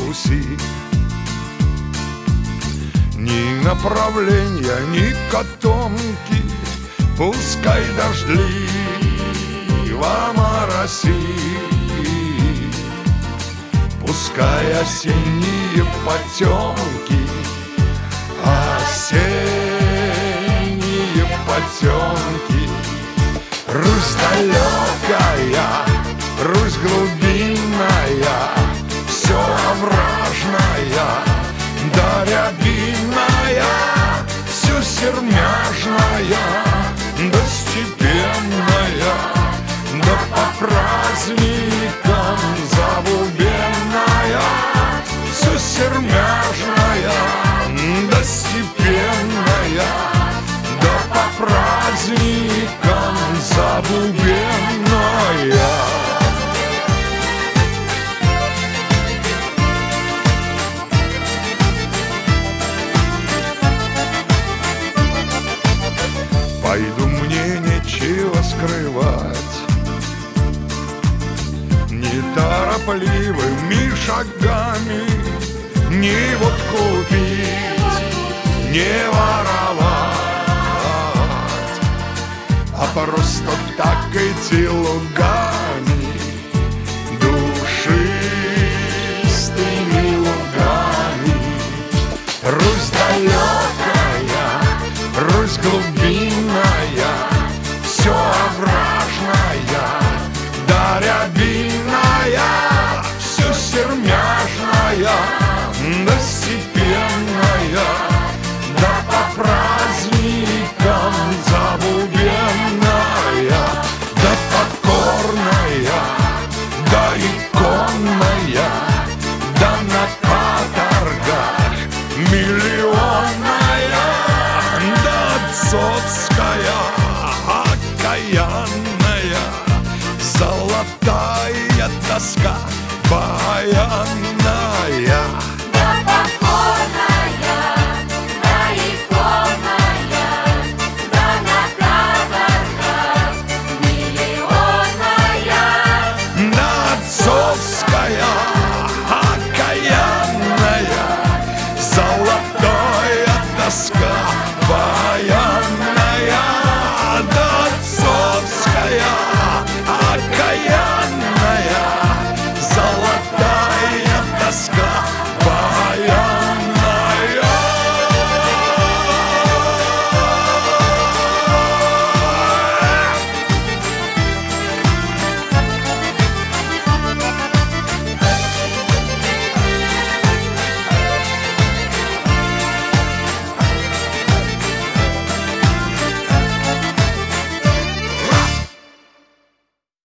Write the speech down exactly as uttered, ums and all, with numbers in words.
Руси. Ни направления, ни котомки, пускай дождливо мороси, пускай осенние потемки, осенние потемки. Русь далекая, Русь глубинная, все овражная, да рябиная, все сермяжная, да степенная, да по праздникам забубенная, все сермяжная, да степенная, да по праздникам забубенная. Пойду, мне нечего скрывать, неторопливыми шагами не водку пить, не воровать, а просто так идти лугами, душистыми лугами. Русь далекая, Русь глубинная, все овражная, да рябиная, все сермяжная, да степенная, да по праздникам забубенная, да покорная, да иконная, да на каторгах миллионная, да отцовская, окаянная, золотая тоска баянная.